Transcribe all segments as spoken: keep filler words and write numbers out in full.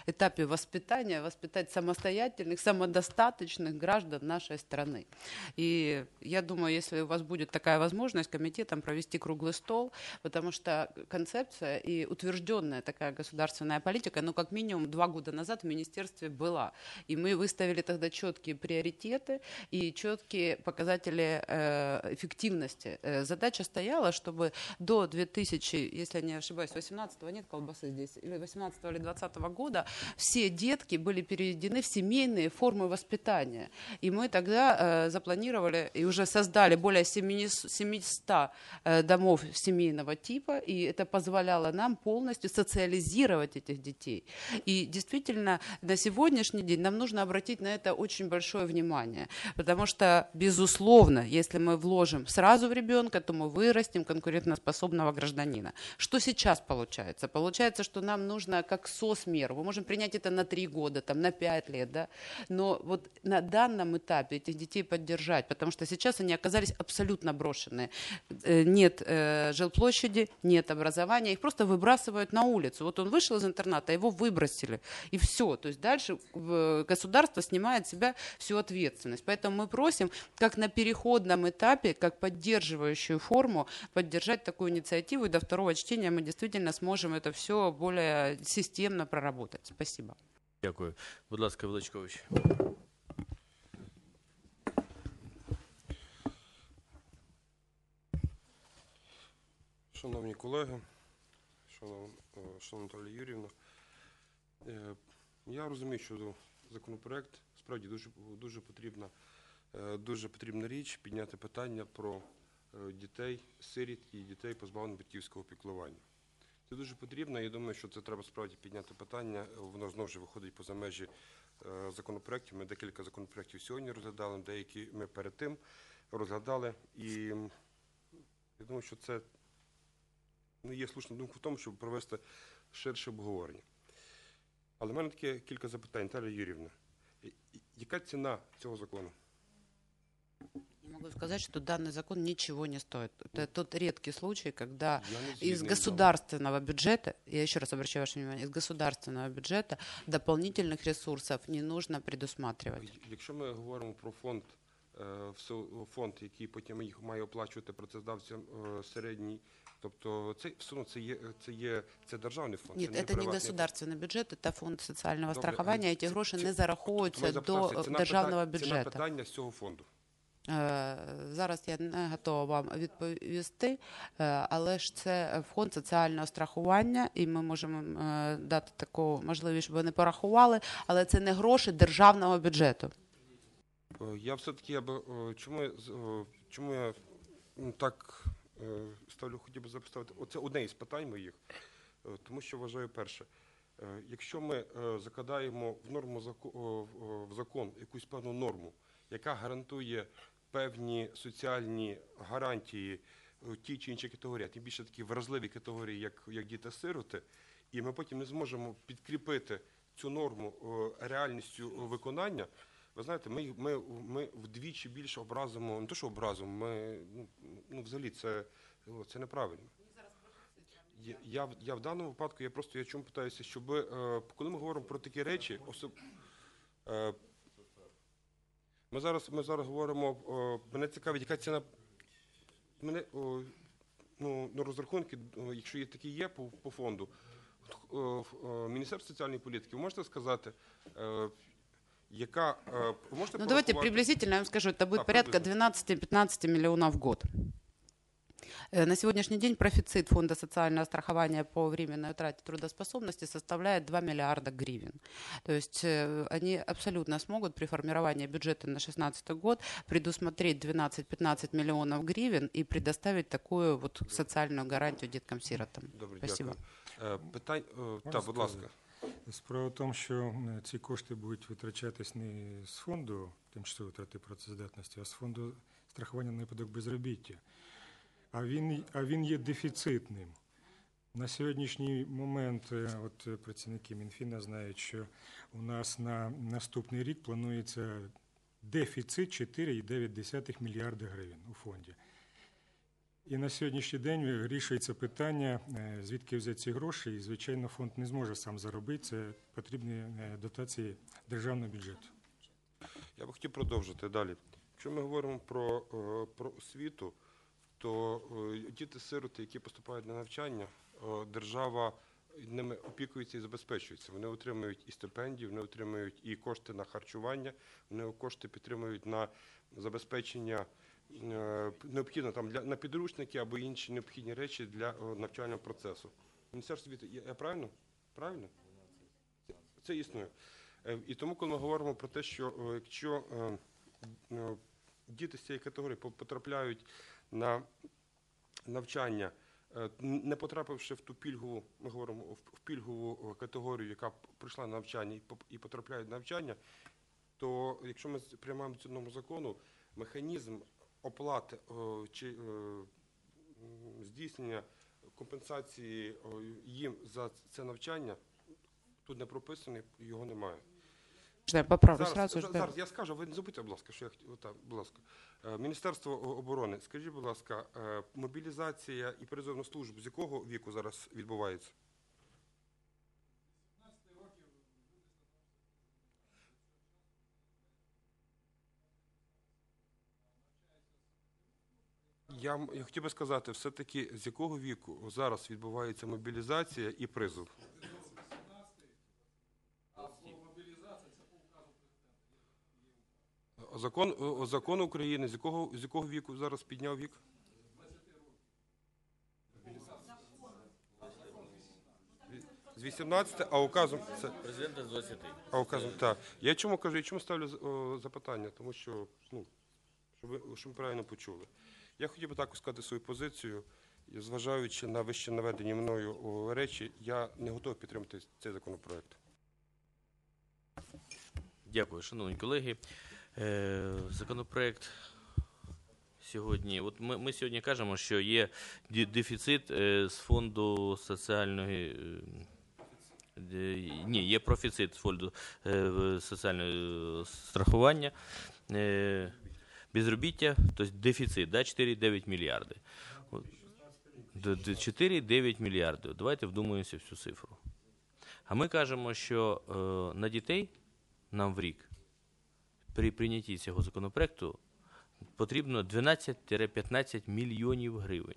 этапе воспитания воспитать самостоятельных, самодостаточных граждан нашей страны. И я думаю, если у вас будет такая возможность комитетом провести круглый стол, потому что концепция и утвержденная такая государственная политика, ну, как минимум два года назад в министерстве была. И мы выставили тогда четкие приоритеты и четкие показатели э, эффективности. Э, задача стояла, чтобы до две тысячи, если я не ошибаюсь, восемнадцатого, нет колбасы здесь, или восемнадцатого или двадцатого года, все детки были переведены в семейные формы воспитания. И мы тогда э, запланировали и уже создали более семисот э, домов семейного типа, и это позволяло нам полностью социализировать этих детей. И действительно, на сегодняшний день нам нужно обратить на это очень большое внимание, потому что, безусловно, если мы вложим сразу в ребенка, то мы вырастим конкурентоспособного гражданина. Что сейчас получается? Получается, что нам нужно как соцмеру, мы можем принять это на три года, там, на пять лет, да? Но вот на данном этапе этих детей поддержать, потому что сейчас они оказались абсолютно брошенные. Нет э, жилплощади, нет образования, их просто выбрасывают на улицу. Вот он вышел из интерната, его выбросили, и все. То есть дальше государство снимает с себя всю ответственность. Поэтому мы просим, как на переходном этапе, как поддерживающую форму, поддержать такую инициативу, и до второго чтения мы действительно сможем это все более системно проработать. Спасибо. Дякую. Будь ласка, Величкович. Шановні колеги, шановна Наталія Юріївна, я розумію, що законопроект справді дуже, дуже, потрібна, дуже потрібна річ підняти питання про дітей, сиріт і дітей, позбавлених батьківського піклування. Це дуже потрібно, і я думаю, що це треба справді підняти питання, воно знову ж виходить поза межі законопроектів. Ми декілька законопроектів сьогодні розглядали, деякі ми перед тим розглядали, і я думаю, що це ну, є слушна думка в тому, щоб провести ширше обговорення. Але в мене таке кілька запитань. Наталія Юріївна, яка ціна цього закону? Могу сказать, что данный закон ничего не стоит. Это тот редкий случай, когда из государственного бюджета, я еще раз обращаю ваше внимание, из государственного бюджета дополнительных ресурсов не нужно предусматривать. Якщо ми говоримо про фонд, фонд, який потім їх має оплачувати працездавцям середній, тобто це, це, є, це, є, це державний фонд? Нет, це это не государственный бюджет, это фонд социального Добре, страхования, эти гроши не зараховуються до державного бюджету. Ціна питання з цього фонду? Зараз я не готова вам відповісти, але ж це фонд соціального страхування, і ми можемо дати таку можливість, щоб вони порахували, але це не гроші державного бюджету. Я все-таки, я би, чому, чому я так ставлю, хотів би запитати, оце одне із питань моїх, тому що вважаю перше, якщо ми закладаємо в норму, в закон якусь певну норму, яка гарантує певні соціальні гарантії тій чи іншій категорії, тим більше такі вразливі категорії, як, як діти-сироти, і ми потім не зможемо підкріпити цю норму реальністю виконання, ви знаєте, ми, ми, ми вдвічі більше образимо, не то що образимо, ми, ну, ну взагалі це, це неправильно. Я, я, я в даному випадку, я просто, я чому питаюся, щоб, коли ми говоримо про такі речі, особ... Ми зараз, ми зараз говоримо, о, мене цікавить, яка ціна, мене, о, ну, на розрахунки, о, якщо є такі є по, по фонду, о, о, Міністерство соціальної політики, ви можете сказати, о, яка, о, ви можете Ну давайте приблизительно, я вам скажу, это будет а, порядка двенадцать-пятнадцать миллионов в год. На сегодняшний день профицит фонда социального страхования по временной утрате трудоспособности составляет два миллиарда гривен. То есть они абсолютно смогут при формировании бюджета на две тысячи шестнадцатый год предусмотреть двенадцать-пятнадцать миллионов гривен и предоставить такую вот социальную гарантию деткам-сиротам. Добре, Спасибо. Дякую. Питань, так, будь ласка. Справа в тому, що ці кошти будуть витрачатись не з фонду тимчасової втрати працездатності, а з фонду страхування на випадок безробіття. А він, а він є дефіцитним. На сьогоднішній момент от працівники Мінфіна знають, що у нас на наступний рік планується дефіцит чотири цілих дев'ять десятих мільярда гривень у фонді. І на сьогоднішній день вирішується питання, е, звідки взяти ці гроші, і, звичайно, фонд не зможе сам заробити, це потрібні е, дотації державного бюджету. Я би хотів продовжити далі. Якщо ми говоримо про, е, про освіту, то е, діти-сироти, які поступають на навчання, е, держава ними опікується і забезпечується. Вони отримують і стипендії, вони отримують і кошти на харчування, вони кошти підтримують на забезпечення е, необхідно там для на підручники або інші необхідні речі для е, навчального процесу. Міністерство освіти, я, я правильно? Правильно? Це, це існує. Е, і тому, коли ми говоримо про те, що е, якщо е, е, діти з цієї категорії потрапляють на навчання, не потрапивши в ту пільгову, ми говоримо в пільгову категорію, яка прийшла на навчання і потрапляє на навчання, то якщо ми приймаємо цю норму закону, механізм оплати чи здійснення компенсації їм за це навчання тут не прописаний, його немає. Я поправлю Зараз, сразу ж. зараз я скажу, ви не забудьте, будь ласка, що я хотів, отак, будь ласка. Е, Міністерство оборони, скажіть, будь ласка, е, мобілізація і призовну службу з якого віку зараз відбувається? Я, м- я хотів би сказати, все-таки з якого віку зараз відбувається мобілізація і призов? Закон, о, закон України, з якого, з якого віку зараз підняв вік? З вісімнадцяти, а указом... Це, Президента з двадцяти. а указом, так. Я чому кажу, я чому ставлю о, запитання? Тому що, ну, щоб ви, щоб ви правильно почули. Я хотів би також сказати свою позицію. І зважаючи на вище наведені мною о, речі, я не готовий підтримати цей законопроект. Дякую, шановні колеги. Е, законопроект сьогодні, от ми, ми сьогодні кажемо, що є ді- дефіцит е, з фонду соціальної, е, де- ні, є профіцит з фонду е, соціального страхування, е, безробіття, тобто дефіцит, да, чотири цілих дев'ять мільярди. От, д- д- чотири цілих дев'ять мільярдів. Давайте вдумаємося в цю цифру. А ми кажемо, що е, на дітей нам в рік при прийнятті цього законопроекту потрібно дванадцять-п'ятнадцять мільйонів гривень.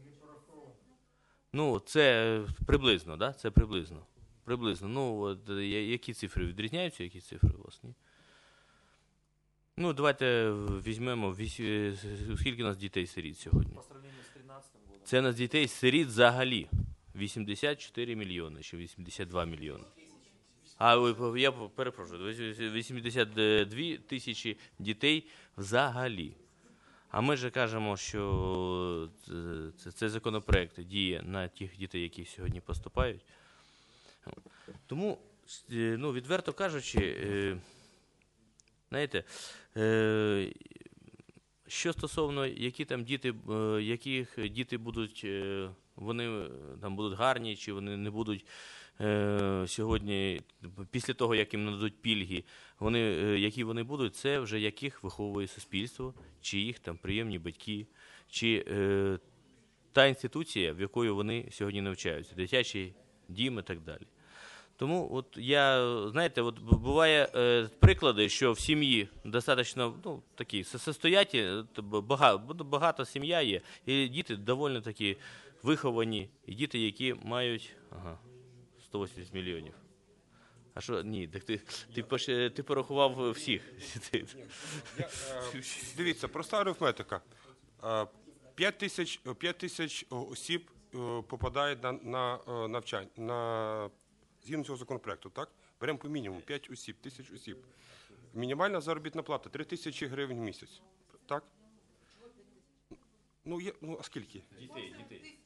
Ну, це приблизно, да? Це приблизно. Приблизно. Ну, от, я- які цифри відрізняються, які цифри у вас, ні? Ну, давайте візьмемо, вісь- е, скільки у нас дітей-сиріт сьогодні? По сравнению с тринадцатым годом. Це у нас дітей-сиріт взагалі. вісімдесят чотири мільйони, чи вісімдесят два мільйони. А, ой, я перепрошую, вісімдесят дві тисячі дітей взагалі. А ми же кажемо, що це, це законопроект діє на тих дітей, які сьогодні поступають. Тому, е, ну, відверто кажучи, е, знаєте, е, що стосовно, які там діти, е, яких діти будуть, е, вони е, там будуть гарні, чи вони не будуть е, сьогодні, після того, як їм нададуть пільги, вони, е, які вони будуть, це вже яких виховує суспільство, чи їх там приємні батьки, чи е, та інституція, в якої вони сьогодні навчаються, дитячий дім і так далі. Тому от я, знаєте, от буває е, приклади, що в сім'ї достатньо, ну, такі состоятельні, багато, багато сім'я є, і діти доволі такі виховані, і діти, які мають, ага, сто вісімдесят мільйонів. А що, ні, так ти, ти, пош- ти порахував всіх. Я, е, дивіться, проста арифметика. Е, п'ять тисяч, п'ять тисяч осіб е, попадають на, на е, навчання, на, згідно цього законопроекту, так? Беремо по мінімуму п'ять осіб, тисяч осіб. Мінімальна заробітна плата три тисячі гривень в місяць, так? Ну, є, ну, а скільки? Дітей, дітей.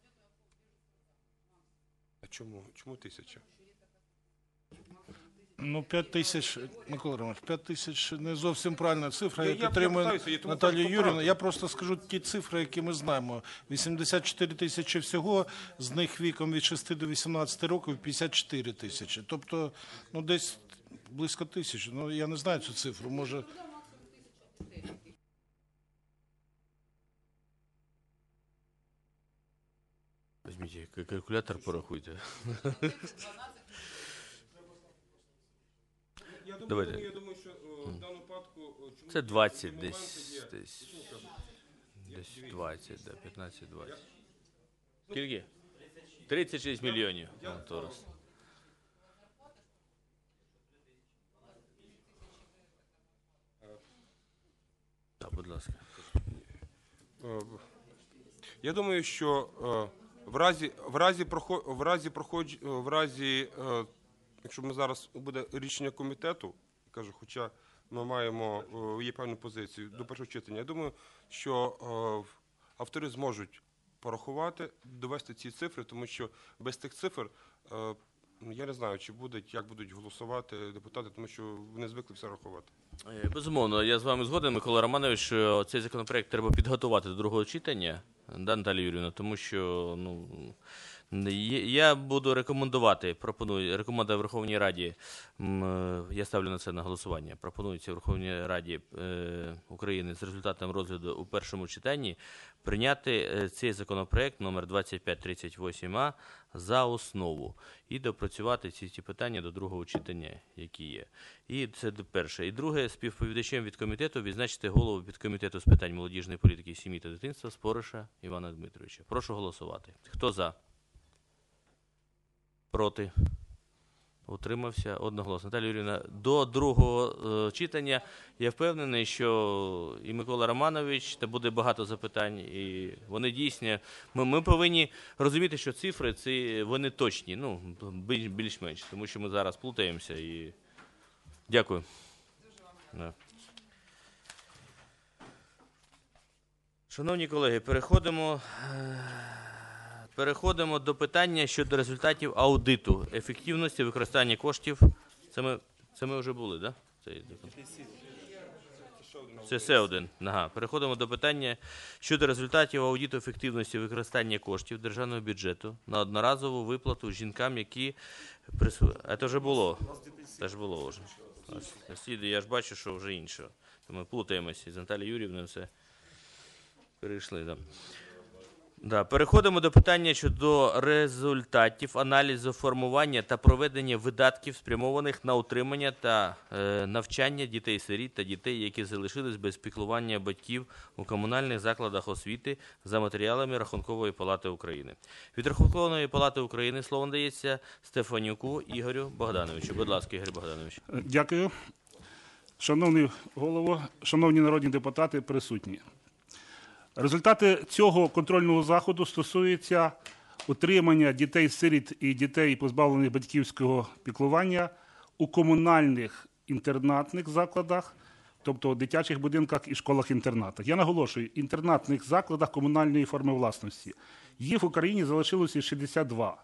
А чому? Чому тисяча? Ну, п'ять тисяч, Микола Романович, п'ять тисяч не зовсім правильна цифра. Я- Я, я- я підтримую питаюся, я тому Наталію кажу, Юрівну. правда. Я просто скажу ті цифри, які ми знаємо. вісімдесят чотири тисячі всього, з них віком від шести до вісімнадцяти років п'ятдесят чотири тисячі. Тобто, ну, десь близько тисячі. Ну, я не знаю цю цифру, може... Візьміть калькулятор, порахуйте. Я думаю, Давайте. я думаю, що о, в даному випадку о, чому Це двадцять такі моменти десь, є? десь, десь двадцять, да, п'ятнадцять двадцять. Скільки? тридцять шість мільйонів. О, то раз. Так, будь ласка. Е, Я думаю, що е, в разі, в разі, прохо- в разі, проходж- е, в разі е, якщо ми зараз буде рішення комітету, кажу, хоча ми маємо е, є певну позицію до першого читання, я думаю, що е, автори зможуть порахувати, довести ці цифри, тому що без тих цифр е, я не знаю, чи будуть, як будуть голосувати депутати, тому що вони звикли все рахувати. Е, Безумовно, я з вами згоден, Микола Романович, що цей законопроект треба підготувати до другого читання, да, Наталія Юріївна, тому що, ну, є- я буду рекомендувати, пропоную, рекомендую Верховній Раді, м, е, я ставлю на це на голосування, пропонується Верховній Раді е, України з результатом розгляду у першому читанні прийняти е, цей законопроект номер двадцять п'ять тридцять вісім А за основу і допрацювати ці, ці питання до другого читання, які є. І це перше. І друге, співповідачем від комітету відзначити голову підкомітету з питань молодіжної політики, сім'ї та дитинства Спориша Івана Дмитровича. Прошу голосувати. Хто за? Проти? Утримався одноголосно. Наталія Юріївна, до другого е, читання я впевнений, що і Микола Романович, та буде багато запитань, і вони дійсні. Ми, ми повинні розуміти, що цифри, ці, вони точні, ну, більш- більш-менш, тому що ми зараз плутаємося. І... Дякую. Да. Шановні колеги, переходимо, е, переходимо до питання щодо результатів аудиту ефективності використання коштів. Це ми, це ми вже були, так? Да? Це С один. Ага. Переходимо до питання щодо результатів аудиту ефективності використання коштів державного бюджету на одноразову виплату жінкам, які прису... А це вже було. Це ж було вже. Сліди, я ж бачу, що вже інше. То ми плутаємося з Наталією Юріївною все. Перейшли, да. Да. Переходимо до питання щодо результатів аналізу формування та проведення видатків, спрямованих на утримання та е, навчання дітей-сиріт та дітей, які залишились без піклування батьків у комунальних закладах освіти за матеріалами Рахункової палати України. Від Рахункової палати України слово надається Стефанюку Ігорю Богдановичу. Будь ласка, Ігор Богданович. Дякую. Шановний голово, шановні народні депутати, присутні. Результати цього контрольного заходу стосуються утримання дітей-сиріт і дітей, позбавлених батьківського піклування у комунальних інтернатних закладах, тобто дитячих будинках і школах-інтернатах. Я наголошую, інтернатних закладах комунальної форми власності. Їх в Україні залишилося шістдесят два.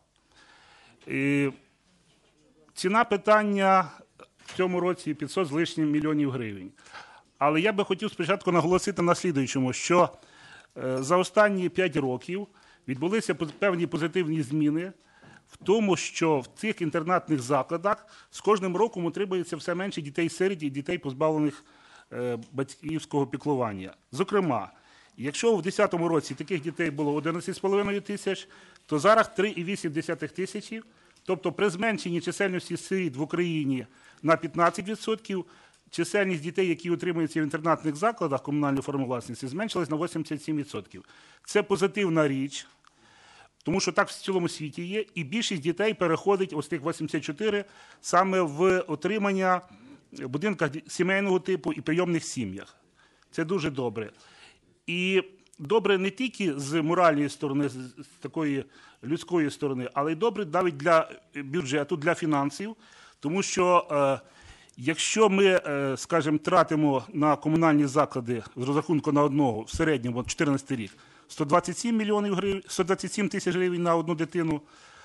І ціна питання в цьому році п'ятсот з лишнім мільйонів гривень. Але я би хотів спочатку наголосити на слідуючому, що за останні п'ять років відбулися певні позитивні зміни в тому, що в цих інтернатних закладах з кожним роком утримується все менше дітей-сиріт і дітей, позбавлених батьківського піклування. Зокрема, якщо у дві тисячі десятому році таких дітей було одинадцять з половиною тисяч, то зараз три цілих вісім десятих тисячі, тобто при зменшенні чисельності сиріт в Україні на п'ятнадцять відсотків, чисельність дітей, які утримуються в інтернатних закладах комунальної форми власності, зменшилась на вісімдесят сім відсотків. Це позитивна річ, тому що так в цілому світі є, і більшість дітей переходить, ось тих вісімдесят чотири, саме в отримання в будинках сімейного типу і прийомних сім'ях. Це дуже добре. І добре не тільки з моральної сторони, з такої людської сторони, але й добре навіть для бюджету, для фінансів, тому що якщо ми, скажімо, тратимо на комунальні заклади з розрахунку на одного в середньому чотирнадцятий рік сто двадцять сім мільйонів гривень, сто двадцять сім тисяч гривень на одну дитину,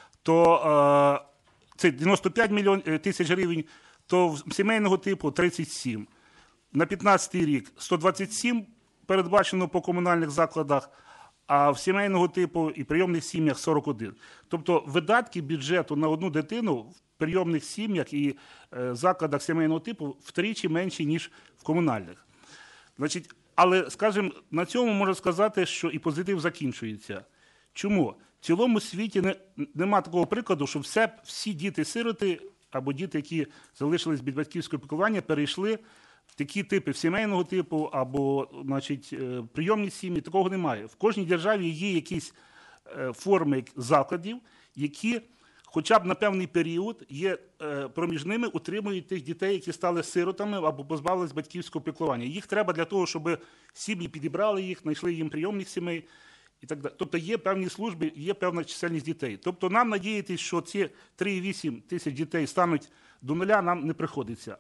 то це дев'яносто п'ять мільйонів тисяч гривень, то в сімейного типу тридцять сім. На п'ятнадцятий рік сто двадцять сім передбачено по комунальних закладах, а в сімейного типу і прийомних сім'ях сорок один. Тобто видатки бюджету на одну дитину в прийомних сім'ях і е, закладах сімейного типу втричі менші, ніж в комунальних. Значить, але, скажімо, на цьому можна сказати, що і позитив закінчується. Чому? цілому світі не, нема такого прикладу, що все, всі діти-сироти або діти, які залишились без батьківського піклування, перейшли в такі типи сімейного типу або, значить, е, прийомні сім'ї. Такого немає. В кожній державі є якісь е, форми закладів, які хоча б на певний період є е, проміж ними утримують тих дітей, які стали сиротами або позбавились батьківського піклування. Їх треба для того, щоб сім'ї підібрали їх, знайшли їм прийомних сімей і так далі. Тобто є певні служби, є певна чисельність дітей. Тобто нам надіятися, що ці три цілих вісім тисяч дітей стануть до нуля, нам не приходиться.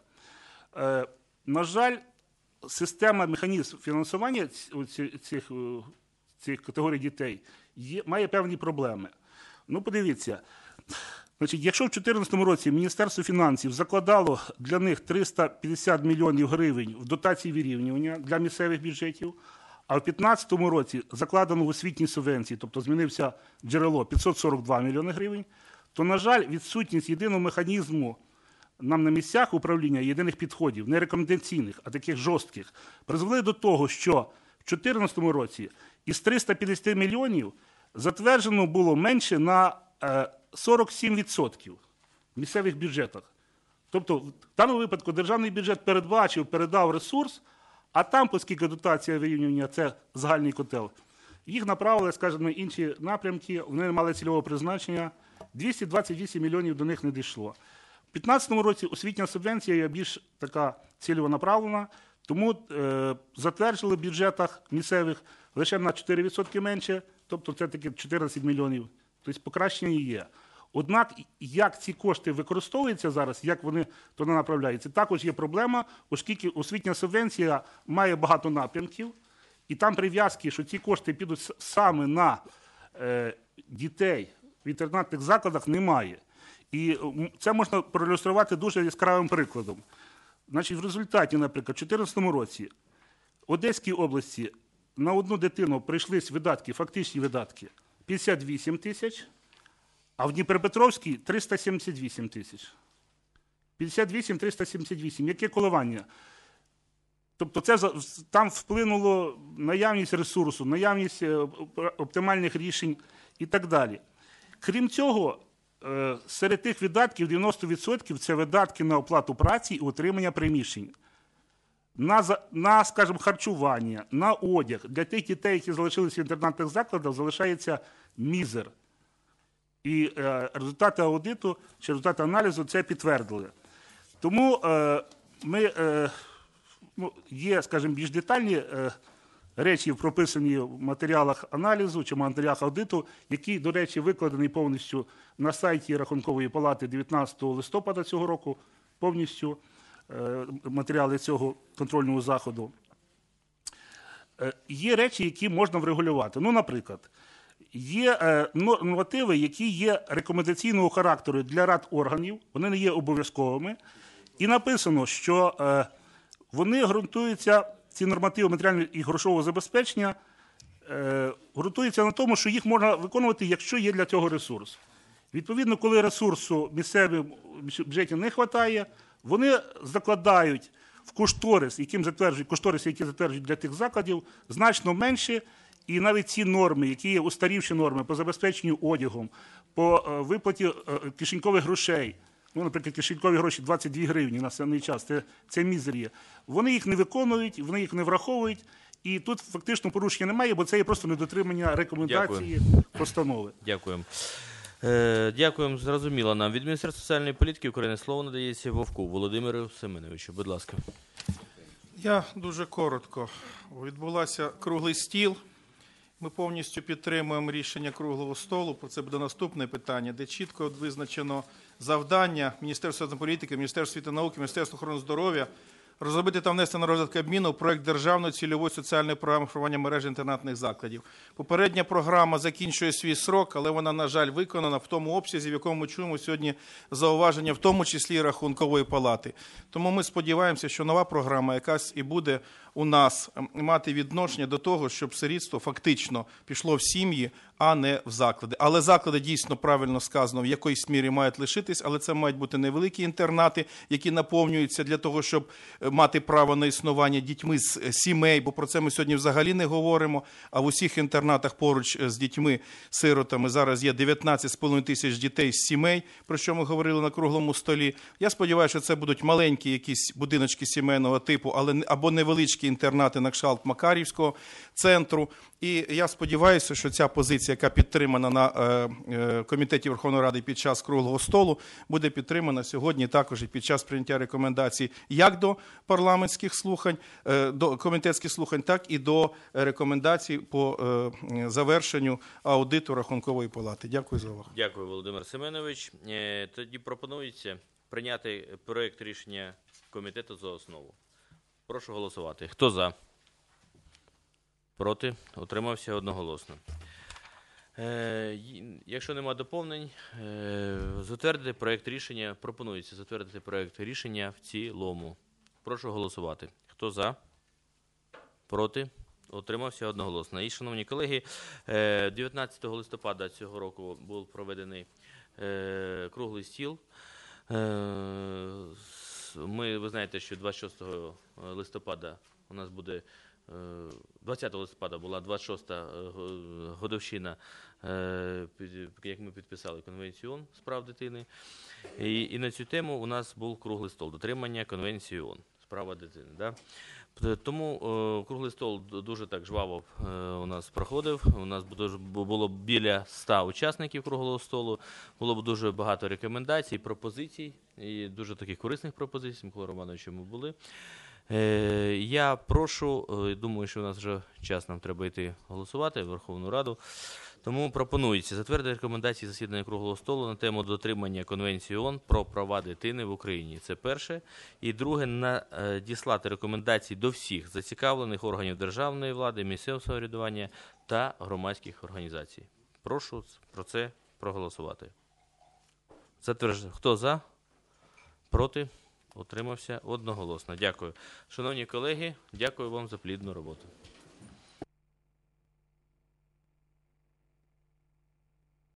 Е, на жаль, система, механізм фінансування цих, цих, цих категорій дітей є, має певні проблеми. Ну, подивіться. Значить, якщо в дві тисячі чотирнадцятому році Міністерство фінансів закладало для них триста п'ятдесят мільйонів гривень в дотації вирівнювання для місцевих бюджетів, а в дві тисячі п'ятнадцятому році закладено в освітній субвенції, тобто змінився джерело п'ятсот сорок два мільйони гривень, то, на жаль, відсутність єдиного механізму нам на місцях управління єдиних підходів, не рекомендаційних, а таких жорстких, призвели до того, що в дві тисячі чотирнадцятому році із триста п'ятдесят мільйонів затверджено було менше на сорок сім відсотків в місцевих бюджетах. Тобто, в даному випадку державний бюджет передбачив, передав ресурс, а там, оскільки дотація вирівнювання – це загальний котел, їх направили, скажімо, на інші напрямки, вони не мали цільового призначення, двісті двадцять вісім мільйонів до них не дійшло. У дві тисячі п'ятнадцятому році освітня субвенція є більш така цільово направлена, тому е, затверджили в бюджетах місцевих лише на чотири відсотки менше, тобто це таки чотирнадцять мільйонів. Тобто покращення є. Однак, як ці кошти використовуються зараз, як вони туди направляються, також є проблема, оскільки освітня субвенція має багато напрямків, і там прив'язки, що ці кошти підуть саме на е, дітей в інтернатних закладах, немає. І це можна проілюструвати дуже яскравим прикладом. Значить, в результаті, наприклад, у дві тисячі чотирнадцятому році в Одеській області на одну дитину прийшлись видатки, фактичні видатки, п'ятдесят вісім тисяч, а в Дніпропетровській – триста сімдесят вісім тисяч. п'ятдесят вісім – триста сімдесят вісім. Яке коливання? Тобто це, там вплинуло наявність ресурсу, наявність оптимальних рішень і так далі. Крім цього, серед тих видатків дев'яносто відсотків – це видатки на оплату праці і утримання приміщень. На, на, скажімо, харчування, на одяг. Для тих дітей, які залишилися в інтернатних закладах, залишається мізер. І е, результати аудиту чи результати аналізу це підтвердили. Тому е, ми, е, ну, є, скажімо, більш детальні е, речі, прописані в матеріалах аналізу чи матеріалах аудиту, які, до речі, викладені повністю на сайті Рахункової палати дев'ятнадцятого листопада цього року, повністю е, матеріали цього контрольного заходу. Е, є речі, які можна врегулювати. Ну, наприклад, є е, нормативи, які є рекомендаційного характеру для рад органів, вони не є обов'язковими, і написано, що е, вони ґрунтуються, ці нормативи матеріального і грошового забезпечення, е, ґрунтуються на тому, що їх можна виконувати, якщо є для цього ресурс. Відповідно, коли ресурсу місцевим бюджеті не вистачає, вони закладають в кошторис, яким затверджують, кошториси, які затверджують для тих закладів, значно менше. І навіть ці норми, які є устарівші норми по забезпеченню одягом, по виплаті кишенькових грошей, ну, наприклад, кишенькові гроші двадцять дві гривні на даний час, це, це мізер є, вони їх не виконують, вони їх не враховують, і тут фактично порушення немає, бо це є просто недотримання рекомендації Дякую. постанови. Дякуємо. Е, дякуємо, зрозуміло нам. Від Міністерства соціальної політики України слово надається Вовку Володимиру Семеновичу. Будь ласка. Я дуже коротко. Відбулася круглий стіл. Ми повністю підтримуємо рішення круглого столу, про це буде наступне питання, де чітко визначено завдання Міністерства соціальної політики, Міністерства освіти і науки, Міністерства охорони здоров'я розробити та внести на розгляд Кабміну проект державної цільової соціальної програми формування мережі інтернатних закладів. Попередня програма закінчує свій срок, але вона, на жаль, виконана в тому обсязі, в якому ми чуємо сьогодні зауваження, в тому числі і Рахункової палати. Тому ми сподіваємося, що нова програма якась і буде у нас мати відношення до того, щоб сирітство фактично пішло в сім'ї, а не в заклади. Але заклади, дійсно правильно сказано, в якоїсь мірі мають лишитись, але це мають бути невеликі інтернати, які наповнюються для того, щоб мати право на існування дітьми з сімей, бо про це ми сьогодні взагалі не говоримо, а в усіх інтернатах поруч з дітьми-сиротами зараз є дев'ятнадцять з половиною тисяч дітей з сімей, про що ми говорили на круглому столі. Я сподіваюся, що це будуть маленькі якісь будиночки сімейного типу, але або невеличкі інтернати на кшталт Макарівського центру. І я сподіваюся, що ця позиція, яка підтримана на е, е, Комітеті Верховної Ради під час круглого столу, буде підтримана сьогодні також і під час прийняття рекомендацій як до парламентських слухань, е, до комітетських слухань, так і до рекомендацій по е, завершенню аудиту Рахункової палати. Дякую за увагу. Дякую, Володимир Семенович. Е, Тоді пропонується прийняти проект рішення комітету за основу. Прошу голосувати. Хто за? Проти? Утримався одноголосно. Е, якщо нема доповнень, е, затвердити проект рішення, пропонується затвердити проект рішення в цілому. Прошу голосувати. Хто за? Проти? Утримався одноголосно. І, шановні колеги, е, дев'ятнадцятого листопада цього року був проведений е, круглий стіл. Е, ми, ви знаєте, що двадцять шостого листопада у нас буде двадцятого листопада була двадцять шоста годовщина, як ми підписали Конвенцію ООН з прав дитини. І, і на цю тему у нас був круглий стол дотримання Конвенції ООН з права дитини. Да? Тому о, круглий стол дуже так жваво е, у нас проходив. У нас було біля ста учасників круглого столу, було дуже багато рекомендацій, пропозицій, і дуже таких корисних пропозицій, з Миколою Романовичем ми були. Е, я прошу, е, думаю, що у нас вже час, нам треба йти голосувати в Верховну Раду. Тому пропонується затвердити рекомендації засідання круглого столу на тему дотримання Конвенції ООН про права дитини в Україні. Це перше. І друге, надіслати рекомендації до всіх зацікавлених органів державної влади, місцевого самоврядування та громадських організацій. Прошу про це проголосувати. Затверджую. Хто за? Проти? Утримався одноголосно. Дякую. Шановні колеги, дякую вам за плідну роботу.